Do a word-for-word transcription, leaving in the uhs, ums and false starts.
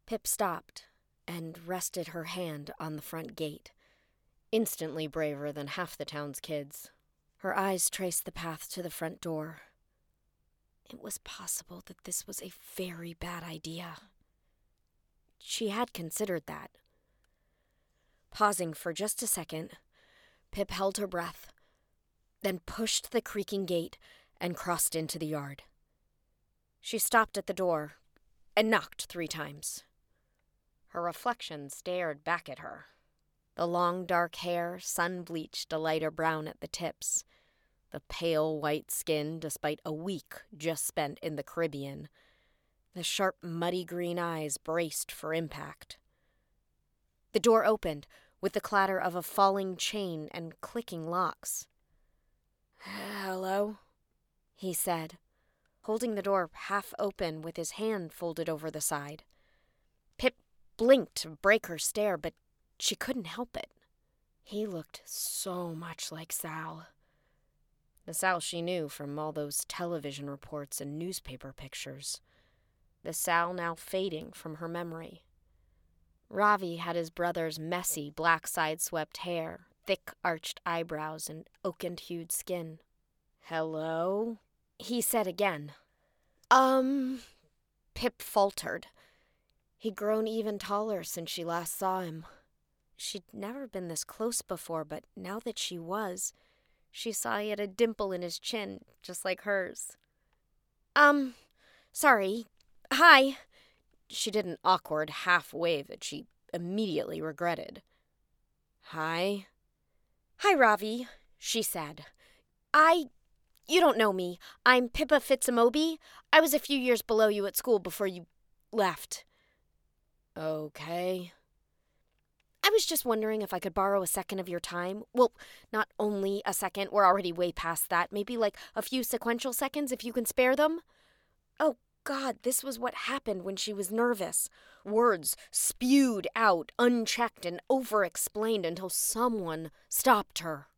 Pip stopped and rested her hand on the front gate, instantly braver than half the town's kids. Her eyes traced the path to the front door. It was possible that this was a very bad idea. She had considered that. Pausing for just a second, Pip held her breath, then pushed the creaking gate and crossed into the yard. She stopped at the door and knocked three times. Her reflection stared back at her. The long dark hair, sun-bleached a lighter brown at the tips. The pale white skin, despite a week just spent in the Caribbean. The sharp, muddy green eyes braced for impact. The door opened with the clatter of a falling chain and clicking locks. "Hello?" he said, holding the door half open with his hand folded over the side. Pip blinked to break her stare, but she couldn't help it. He looked so much like Sal. The Sal she knew from all those television reports and newspaper pictures. The Sal now fading from her memory. Ravi had his brother's messy, black side-swept hair, thick arched eyebrows, and oaken-hued skin. "Hello?" he said again. Um, Pip faltered. He'd grown even taller since she last saw him. She'd never been this close before, but now that she was, she saw he had a dimple in his chin, just like hers. Um, sorry. Hi. She did an awkward half-wave that she immediately regretted. Hi? Hi, Ravi, she said. I... You don't know me. I'm Pippa Fitzamobi. I was a few years below you at school before you left. Okay. I was just wondering if I could borrow a second of your time. Well, not only a second. We're already way past that. Maybe like a few sequential seconds if you can spare them. Oh, God, this was what happened when she was nervous. Words spewed out, unchecked and over-explained until someone stopped her.